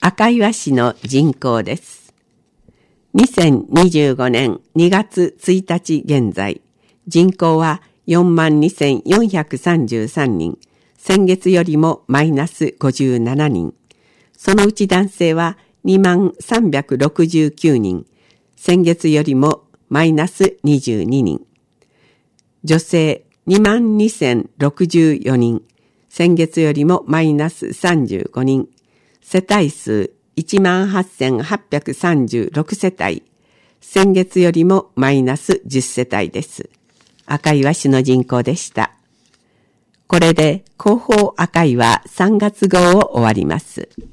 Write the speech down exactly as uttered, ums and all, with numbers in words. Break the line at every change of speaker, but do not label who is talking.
赤岩市の人口です。にせんにじゅうごねんにがつついたち現在、人口は よんまんにせんよんひゃくさんじゅうさんにん、先月よりもマイナスごじゅうななにん。そのうち男性はにまんさんびゃくろくじゅうきゅうにん、先月よりもマイナスにじゅうににん。女性にまんにせんろくじゅうよにん、先月よりもマイナスさんじゅうごにん。世帯数いちまんはっせんはっぴゃくさんじゅうろくせたい、先月よりもマイナスじゅっせたいです。赤岩市の人口でした。これで広報赤岩さんがつ号を終わります。